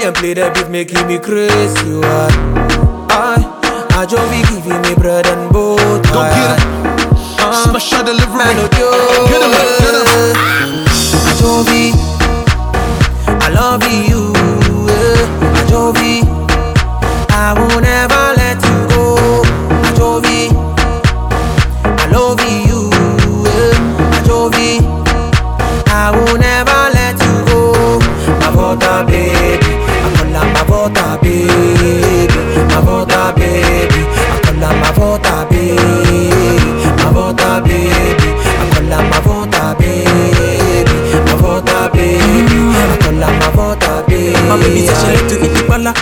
you play the beat, making me crazy. You are. I just be giving me bread and butter. Go get him. Special delivery. Get him, get him. Ajovi, I love you. Ajovi, I will never let you go. Ajovi, I love you. Ajovi, I will never let you go. My water baby, I call her my water baby. My water baby, I call her my water baby. My water baby, I call her my water baby. My water baby, I call her my water baby. My baby said she like to eat the pala,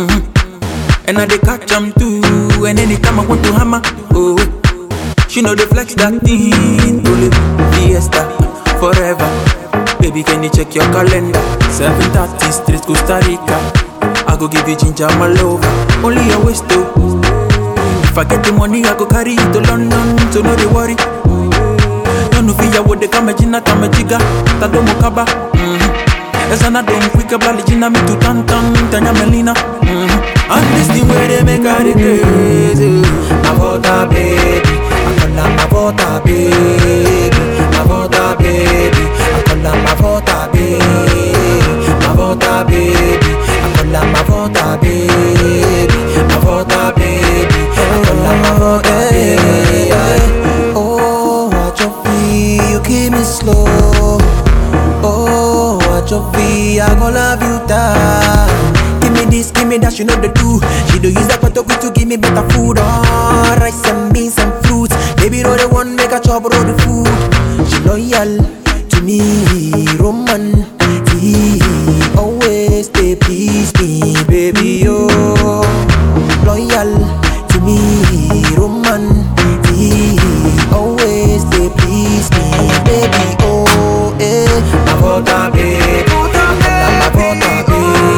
and I dey catch 'em too. And anytime I want to hammer, oh, she know the flex that thing. Only fiesta forever. Baby, can you check your calendar? 7:30 straight Costa Rica. I go give you ginger my lover. Only your waist too. If I get the money, I go carry you to London. So no they worry. Don't know if you would come a jina, come a jigga. Tado mokaba. As I don't quick a balijina me to tantan, Tanya Melina. And this thing where they make her the crazy. My water baby, I call her my water baby. My water baby, I call her my water baby. My water baby, I call her my water baby. My water baby, I call her my water baby. Oh, Ajovi, you keep me slow. Oh, Ajovi, I gon' love you down. Give me this, give me that, you know the do. She do use that patoku to give me better food. Oh, rice and beans and fruits. Baby, know the one make a chop roll the food. She loyal to me, romantic. Always stay please me, baby, oh. Loyal to me, romantic. Always stay please me, baby, oh, eh. My water, baby, my water, baby.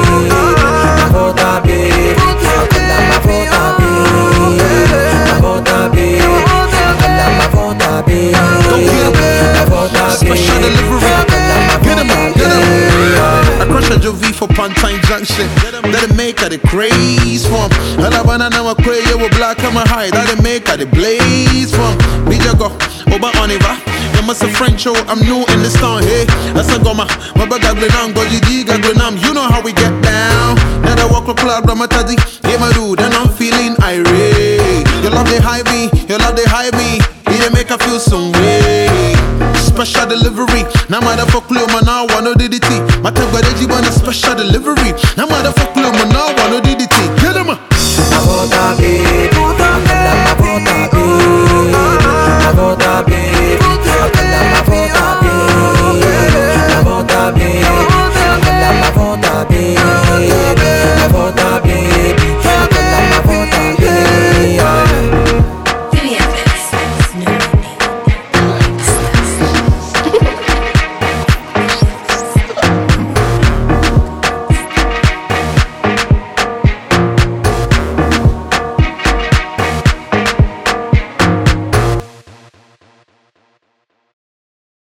My water, baby, I call her my water, baby. My water, baby, I call her my water, baby. My water, Special baby, delivery. I call her my Get him, water, get him. baby. I crush a Jovi for Pantine Junction. That it make her the craze from. And I banana wa cray, you will black on my high. That it make her the blaze from. Bijago, Oba Oniva. I'm a French, oh, I'm new in this town, hey. That's a goma, my bag of grenam, Goji grenam. You know how we get down. Now I walk a club, I'm a taddy. Yeah, my dude, and I'm feeling irate. Your love they hide me, your love they hide me. It they make her feel some way. Special delivery. Now motherfuck clue, man, now one no DDT. My tag got a special delivery. Now motherfuck clue, man, now one no DDT.